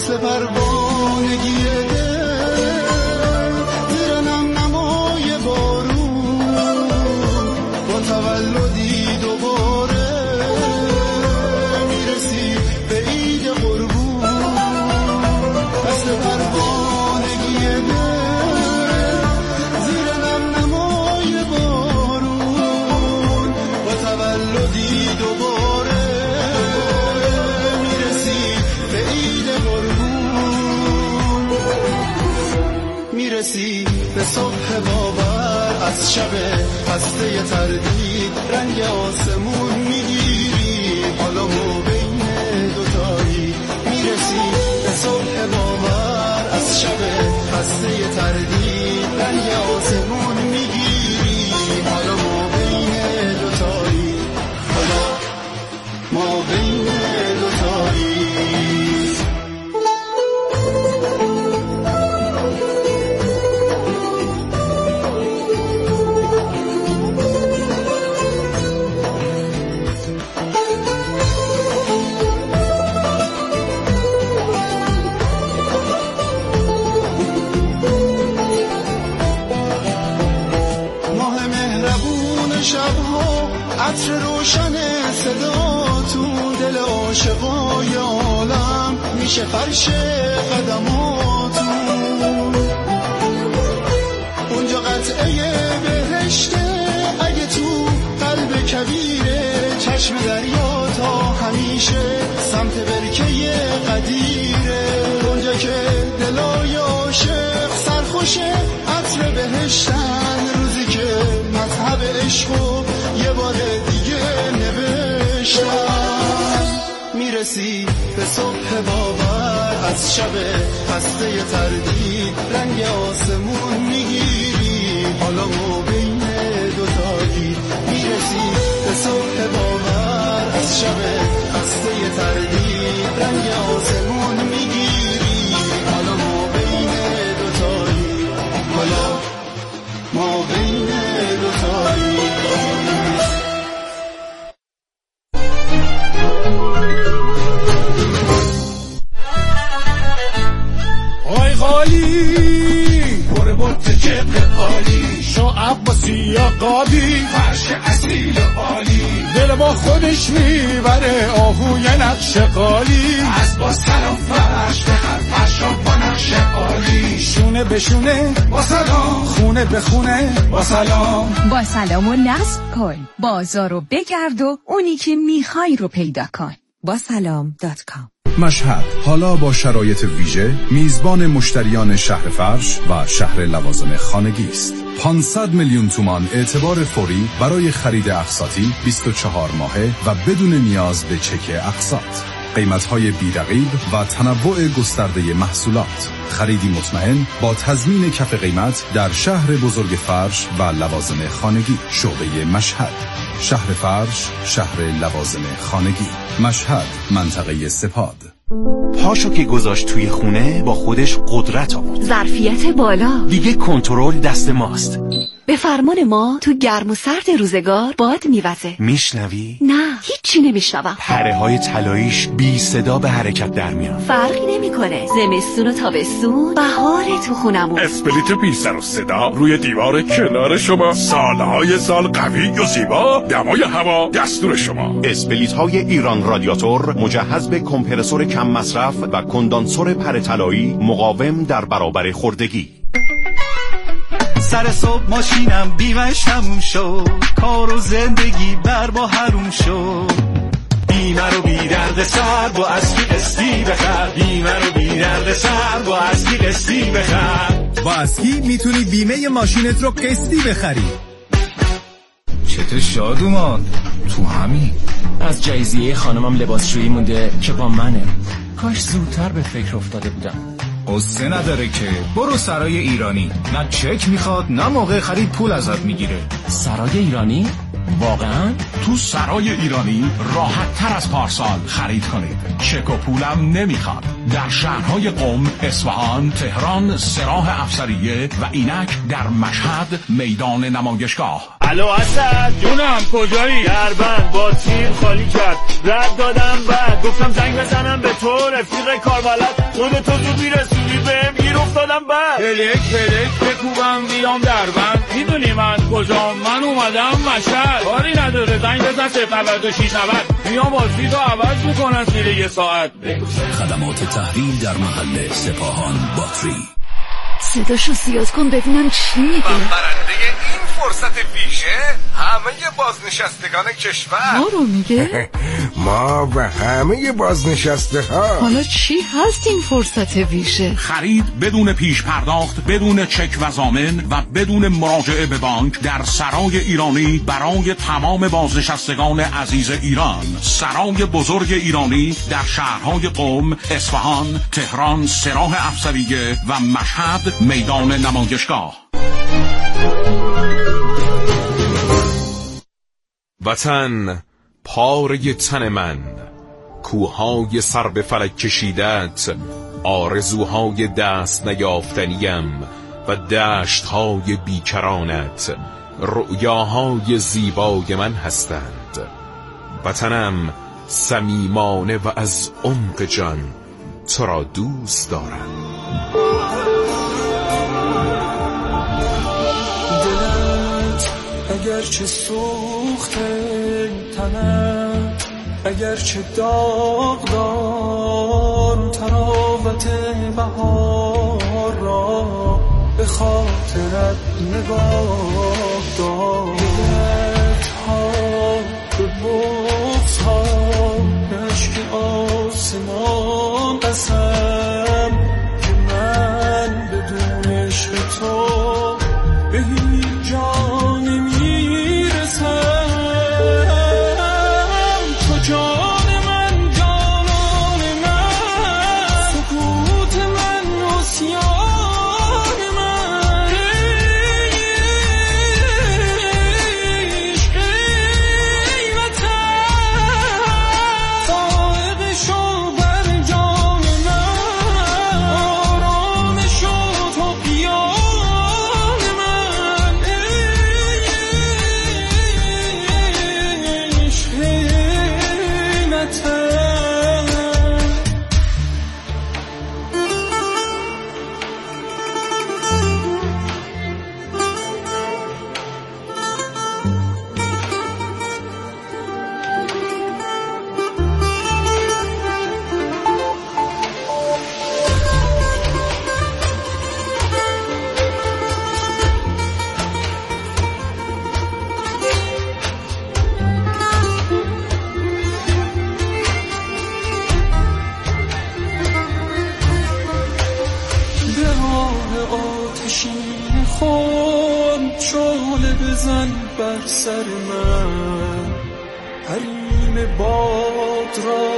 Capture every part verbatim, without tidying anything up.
مثل پروانگی دل زیر نم نمای بارون با تولدی دوباره میرسی به عید قربون مثل پروانگی دل زیر نم نمای بارون با تولدی دوباره میرسی به صبح باور از شب خسته تردید رنگ آسمون میگیری حالا ما بین دوتایی میرسی به صبح باور از شب خسته تردید رنگ آسمون میگیری حالا ما بین دوتایی حالا ما بین دوتایی شبها عطر روشن صداتون دل عاشقای عالم میشه فرش قدماتون اونجا قطعه بهشته اگه تو قلب کبیره چشم دریا تا همیشه سمت برکه قدیره اونجا که دلای عاشق سرخوشه عطر بهشتن روزی که مذهب عشقو یه بار دیگه نوشتم میرسی به صبح باور از شب خسته تردید رنگ آسمون میگیری حالا ما بین دوتایی میرسی به صبح باور از شب خسته تردید رنگ آسمون میگیری حالا ما بین دوتایی حالا ما بین دوتایی آی خالی بره بطه جبه عالی شو عباسی یا قاضی فرش اصیل عالی دل با خودش میبره آهوی نقش قالی از با سلام فرش بخر فرشا با نقش عالی شونه به شونه با سلام خونه به خونه با سلام با سلام و نصب کن بازار رو بگرد و اونی که میخوای رو پیدا کن با سلام دات کام. مشهد حالا با شرایط ویژه میزبان مشتریان شهر فرش و شهر لوازم خانگی است. پانصد میلیون تومان اعتبار فوری برای خرید اقساطی بیست و چهار ماهه و بدون نیاز به چک اقساط. قیمت‌های بی‌رقیب و تنوع گسترده محصولات. خریدی مطمئن با تضمین کف قیمت در شهر بزرگ فرش و لوازم خانگی. شعبه مشهد. شهر فرش، شهر لوازم خانگی. مشهد، منطقه سپاد. پاشو که گذاشت توی خونه با خودش قدرت آورد. ظرفیت بالا. دیگه کنترل دست ماست. به فرمان ما تو گرم و سرد روزگار باد میوزه. میشنوی؟ نه هیچی نمیشنوم. پره های طلاییش بی صدا به حرکت در میان. فرقی نمیکنه. زمستون و تابستون بهار تو خونمون. اسپلیت بی سر و صدا روی دیوار کنار شما. سالهای سال قوی و زیبا. دمای هوا دستور شما. اسپلیت های ایران رادیاتور مجهز به کمپرسور کم مصرف و کندانسور پره طلایی مقاوم در برابر خوردگی. سر صبح ماشینم بیمش تموم شد کار و زندگی بر با حروم شد بیمه رو بی درد سر با اسکی قسطی بخر بیمه رو بی درد سر با اسکی قسطی بخر با اسکی میتونی بیمه ماشینت رو قسطی بخری. چطور شادومان؟ تو همین از جایزیه خانمم لباسشویی مونده که با منه. کاش زودتر به فکر افتاده بودم. قصه نداره که برو سرای ایرانی. نه چک میخواد نه موقع خرید پول ازت میگیره. سرای ایرانی؟ واقعا؟ تو سرای ایرانی راحت تر از پارسال خرید کنید. چک و پولم نمیخواد. در شهرهای قم، اصفهان، تهران، سراح افسریه و اینک در مشهد میدان نمایشگاه. الو اسد جونم کجایی؟ دربند با تیر خالی کرد رد دادم بعد گفتم زنگ بزنم به تو رفیق کاربلد خودتو زود میرسونی بهم گیر افتادم بر پلک پلک بکوبم بیام در بند میدونی من کجام من اومدم مشهد کاری نداره زنگ بزن صفر نود و شش نود میام بازی رو عوض میکنن زیر یه ساعت. خدمات تحویل در محل سپاهان باتری. صداشو زیاد کن ببینم چی میگه. برنده این فرصت ویژه همه بازنشستگان کشور ما رو میگه؟ ما و همه بازنشسته ها. حالا چی هست این فرصت ویژه؟ خرید بدون پیش پرداخت، بدون چک و ضامن و بدون مراجعه به بانک در سرای ایرانی برای تمام بازنشستگان عزیز ایران. سرای بزرگ ایرانی در شهرهای قم، اصفهان، تهران، سراح افسریه و مشهد میدان نمایشگاه. وطن پاره تن من، کوههای سر به فلک کشیدت، آرزوهای دست نیافتنیم و دشتهای بیکرانت رؤیاهای زیبای من هستند. وطنم صمیمانه و از عمق جان تو را دوست دارم. دلت اگرچه سوخته تنت اگرچه داغدار تراوت بهار را به خاطرت نگاه دار. دلت ها به بغض ها عشق آسمان قسم که من بدون عشق تو به هیچ جا نمیرسم. تو جان من جانان من سکوت من نسیان من عشق قیمتم سائق شو بر جان من آرام شو تو قیام من عشق قیمتم. به راه آتشین خود شعله بزن بر سر من، حریم باد را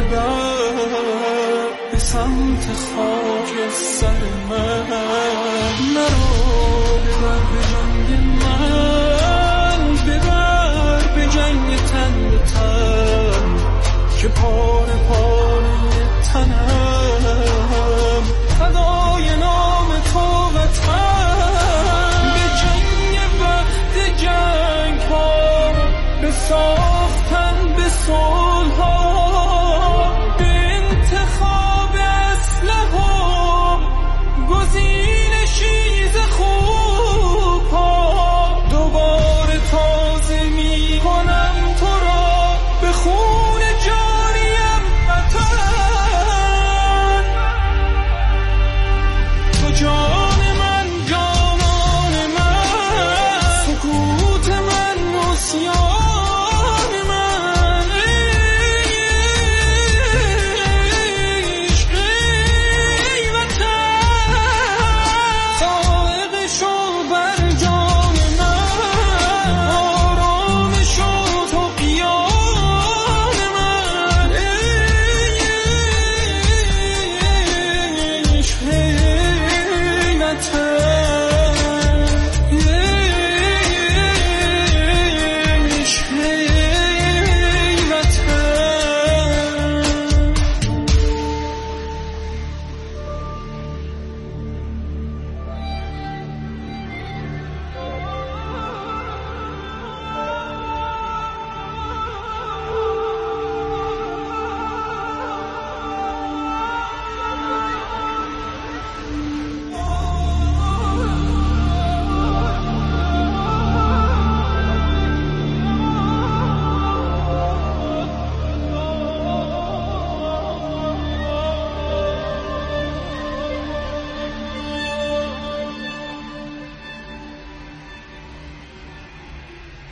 ببر به سمت خاک سر من. مرا ببر به جنگ من، ببر به جنگ تن به تن که پاره پاره تنم فدای نام تو وطن. به جنگ وقت جنگ ها به ساختن به صلح ها به انتخاب اسلحه ها گزین شیز خوب ها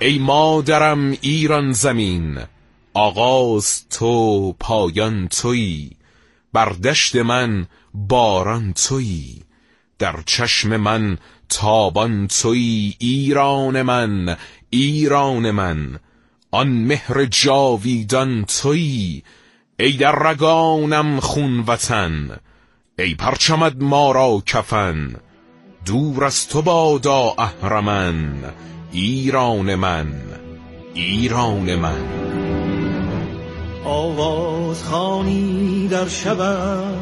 ای مادرم ایران زمین، آغاز تو پایان تویی. بر دشت من باران تویی، در چشم من تابان تویی. ایران من، ایران من، آن مهر جاویدان تویی. ای در رگانم خون وطن، ای پرچمت ما را کفن. دور از تو بادا اهرمن، ایران من، ایران من. آواز خوانی در شبم،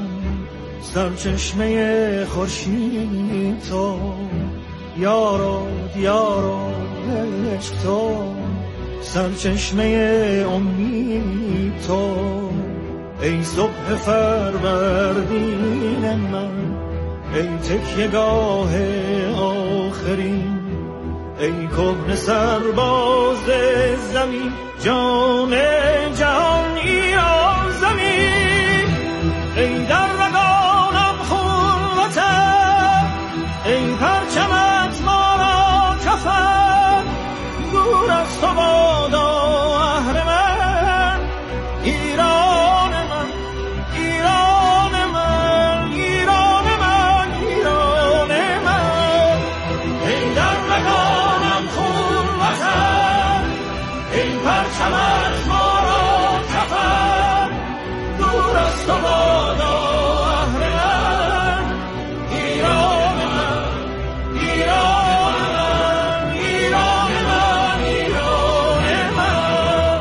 سرچشمه خورشید تو. یارو یارو عشق تو، سرچشمه امید تو. ای صبح فروردین من، ای تکیه‌گاه آخرین. ای کهنه سرباز زمین، جان جهان ایران زمین. ای در رگانم خون وطن، ای پرچمت ما را کفن. دور از تو بادا اهرمن، ایران من، ایران من، ایران من، ایران من. ای در رگانم خون وطن، ای پرچمت ما را کفن. دور از تو بادا اهرمن، ایران من، ایران من، ایران من، ایران من.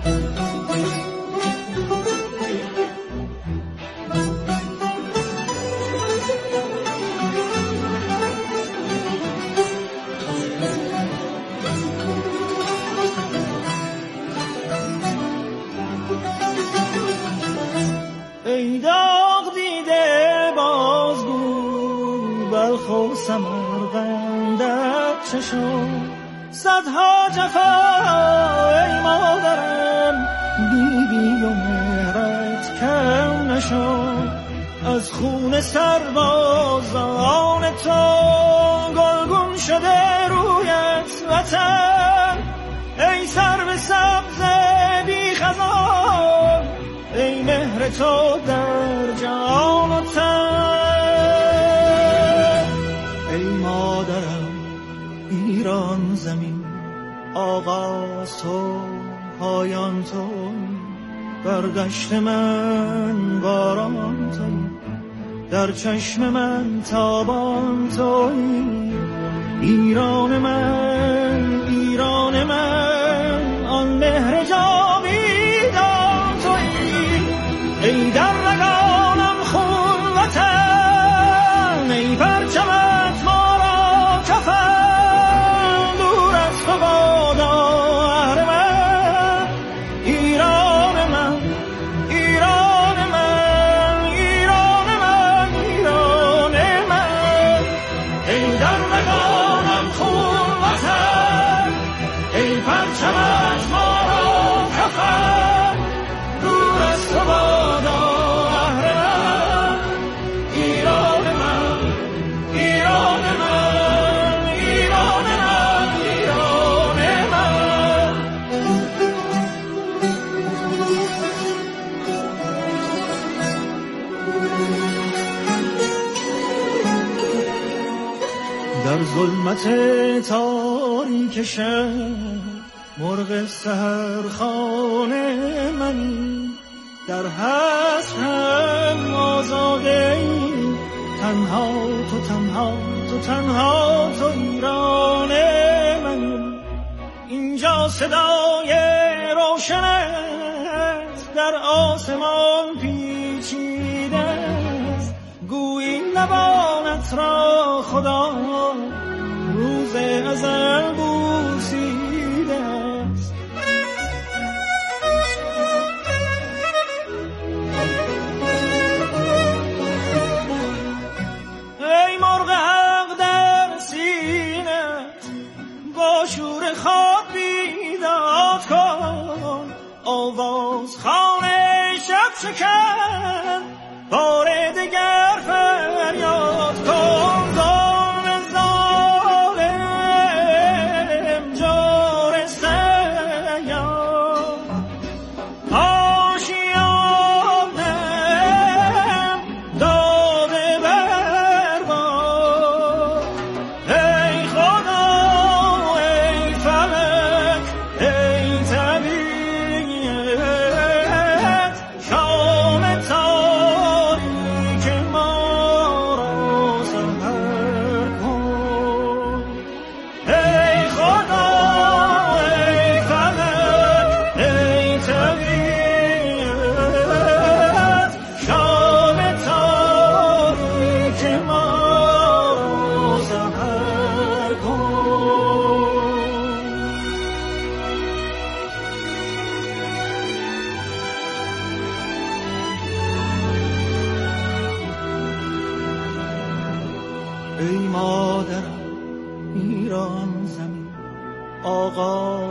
ای داغ دیده بازگو، بلخ و سمرقندت چشم. صدها جفا ای مادرم، بیبی و مهرت کم نشد. از خون سربازان تو گلگون شده رویت وطن. ای سرو سبز بی خزان، ای مهر تو در جان و تن. ای مادرم ایران زمین، آغاز تو پایان تو. بر دشت من باران تویی، در چشم من تابان تویی. ایران من، ایران من، آن مهر جاویدان تویی. ای در رگانم خون وطن، ای پرچمت ما را کفن. دور از تو بادا اهرمن، ایران من، ایران من، ایران من، ایران من. ای در رگانم خون وطن، ای پرچمت ما را کفن. دور از تو بادا اهرمن، ایران من، ایران من، ایران من، ایران من. در ظلمت تاریک شب، مرغ سحرخانه منی. در حسرم آزاده ای، تنها تو، تنها تو، تنها تو ایران منی. اینجا صدای روشنت در آسمان پیچیده است. گویی لبانت را خدا روز ازل بوسیده است. ای مرغ حق در سینت، با شور خواب بیداد کن. آواز خانه شب شکن، بار دگر فریاد کن. ظالم ظالم جار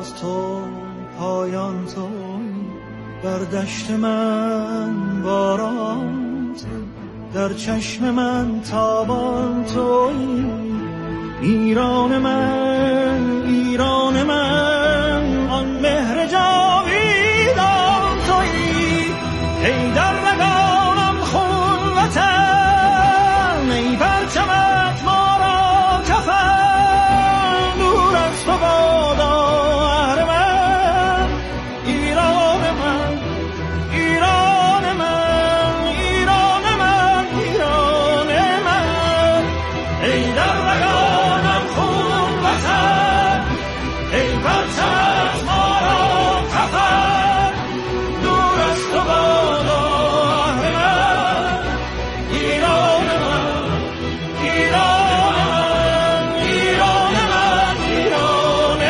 آغاز تو پایان تو، بر دشت من باران تو، در چشم من تابان تویی. ایران من ایران من آن مهر جاویدان تویی. ای در رگانم خون وطن، ای پرچمت ما را کفن، دور از تو بادا اهل من. ایران من ایران من ایران من ایران من. ای در رگانم خون وطن، ای پرچمت ما را کفن، دور از تو بادا اهل من. ایران من ایران من ایران من ایران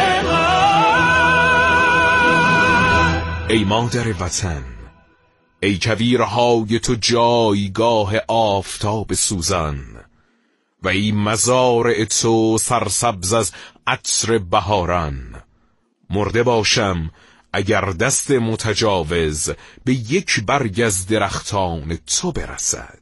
من. ای مادر وطن، ای کویرهای تو جایگاه آفتاب سوزان، و ای مزارع تو سرسبز از عطر بهاران. مرده باشم اگر دست متجاوز به یک برگ از درختان تو برسد.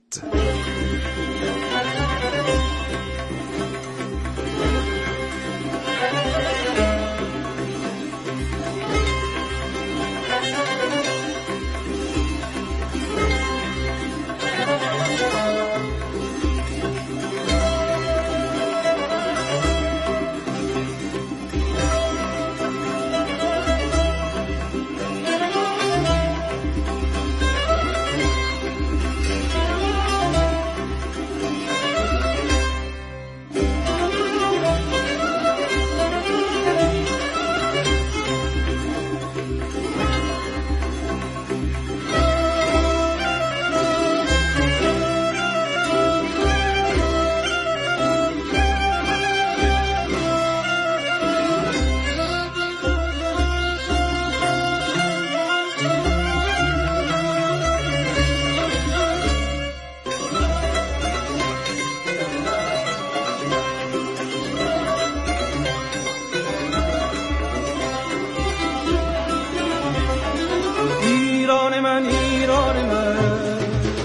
ایران من ایران من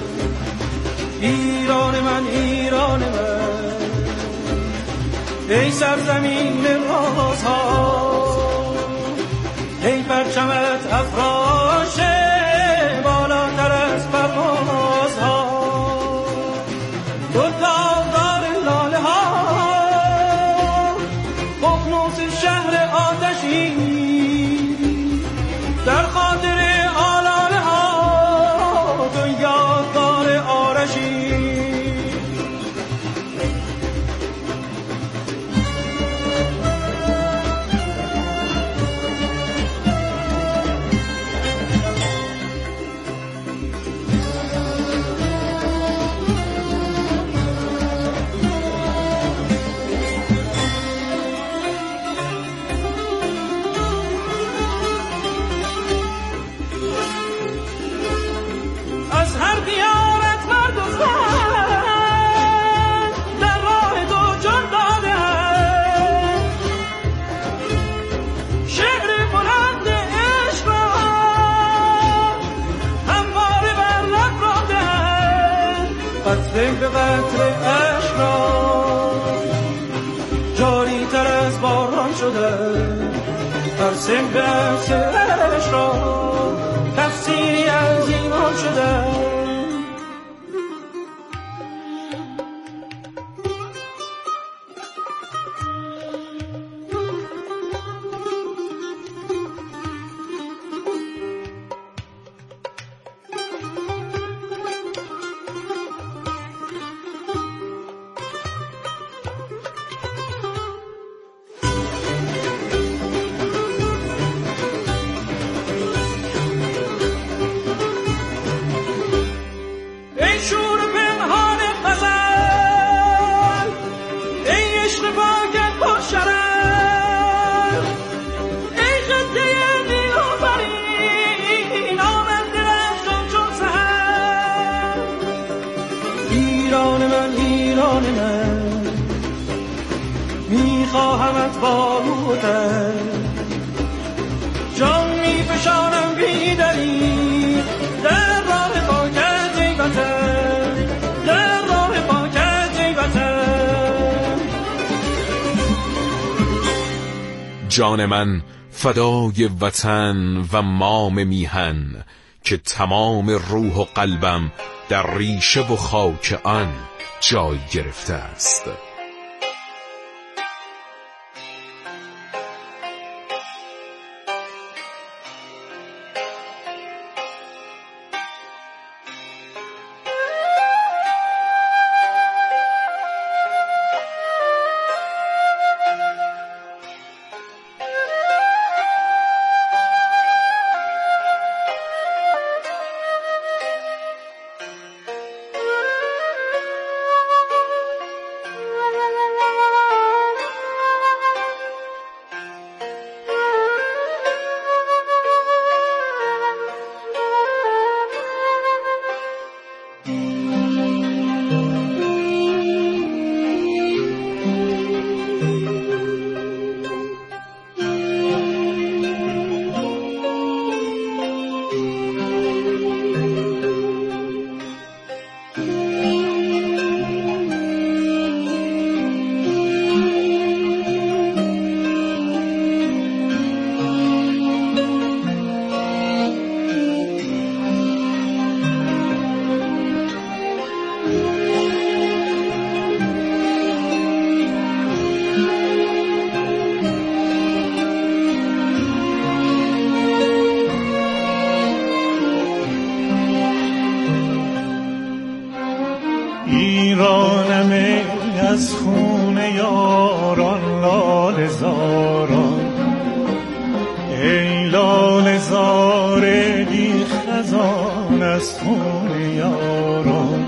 ایران من ایران من. ای سرزمین رازها، ای پرچمت افراشه بالاتر از پروازها. تو داغدار لاله ها، ققنوس شهر آتشی، در خاطر آلاله ها تو یادگار آرشی. از هر دیارت مرد و زن در راه تو جان دادن، شعر بلند عشق را همواره بر لب راندن. قطره به قطره عشق را جاری تر از باران شده، هر سنگ به عکس عشق را تفسیری از ایمان شده. میخواهمت با بودن، جان من فدای وطن و مام میهن، که تمام روح و قلبم در ریشه و خاک آن جای گرفته است. ایرانم از خون یاران لاله زاران، ای لاله زار بی خزان از خون یاران.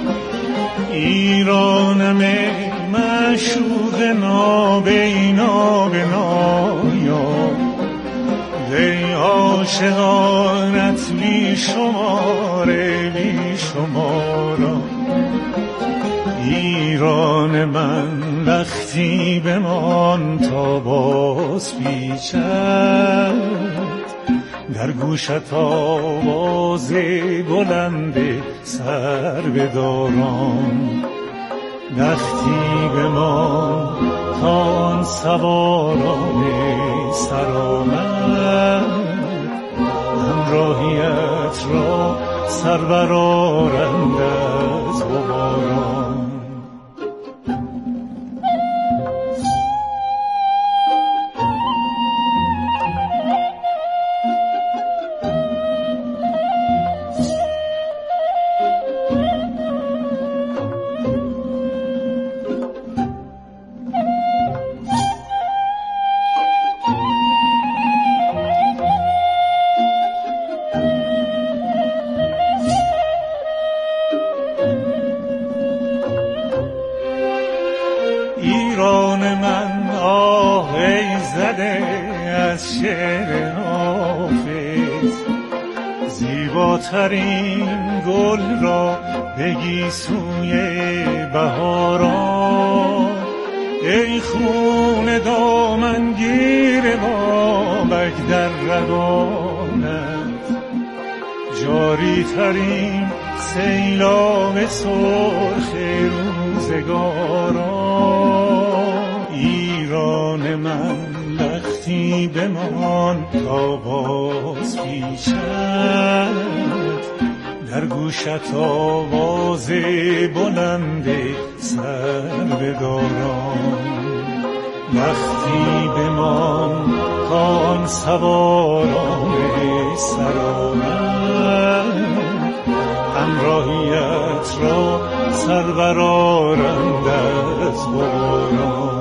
ایرانم معشوق نابینا به نایاب، ای عاشقانت بی شمار بی شماران. ایران من لختی بمان تا باز پیچد، در گوشت آواز بلند سر بداران. لختی بمان تا آن سواران سرآمد، همراهیت را سر برآرند از غباران. ایران من آه ای زده از شعر حافظ، زیباترین گل را بگی سوی بهاران. ای خون دامنگیر بابک در رگانت، جاری ترین سیلاب سرخ روزگاران. ایران من لختی بمان تا باز پیچد، در گوشت آواز بلند سر بداران. لختی بمان تا آن سواران سرآمد، همراهیت را سر برآرند از غباران.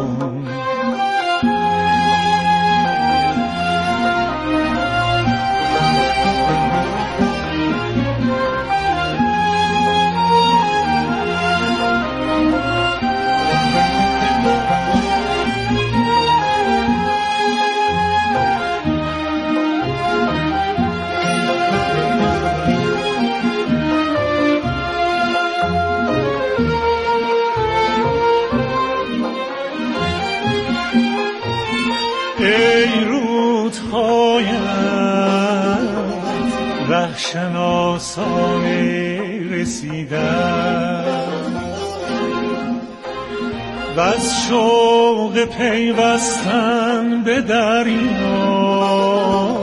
ای رودهایت رهشناسان رسیدن، و از شوق پیوستن به دریا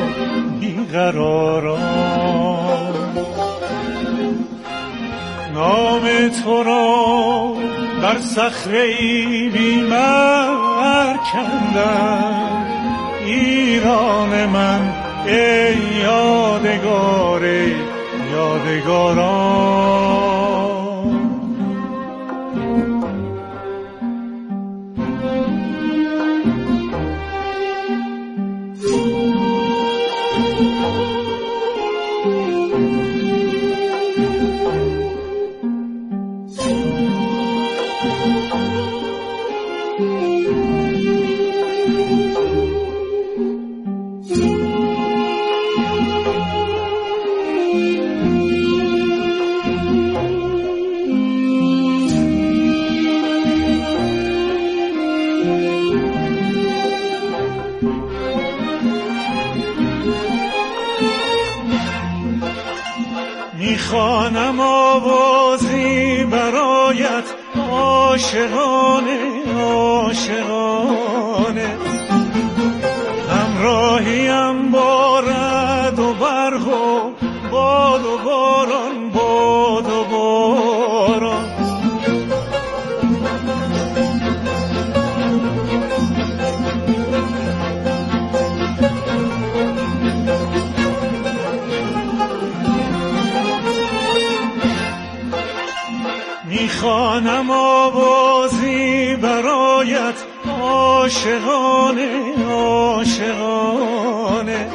بیقرارم. نام تو را بر صخره‌ای بی‌مرگ کندم، ایران من ای یادگار یادگاران. میخوانم آوازی برایت عاشقانه عاشقانه، همراهیم با رعد و برق و باد و باران باد و باران. میخوانم آوازی برایت عاشقانه عاشقانه،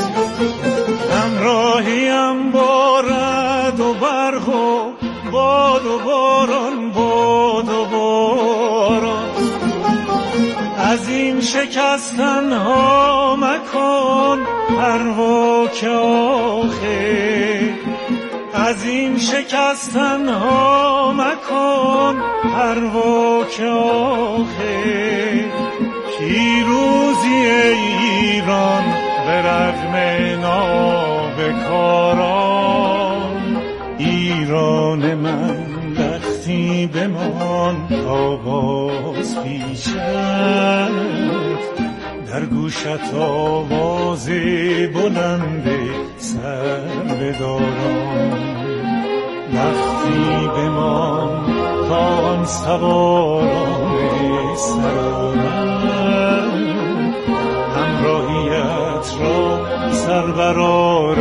همراهیم با رعد و برق و باد و باران باد و باران. از این شکستن ها مکن پروا که آخر، از این شکستن ها مکن پروا که آخر. پیروزی ایران به رغم نابکاران، ایران من وقتی بمان تا باز پیشت، در گوشت آواز بلند سر بدارم. وقتی بمان تا آن سواران سرارم، همراهیت را سربرار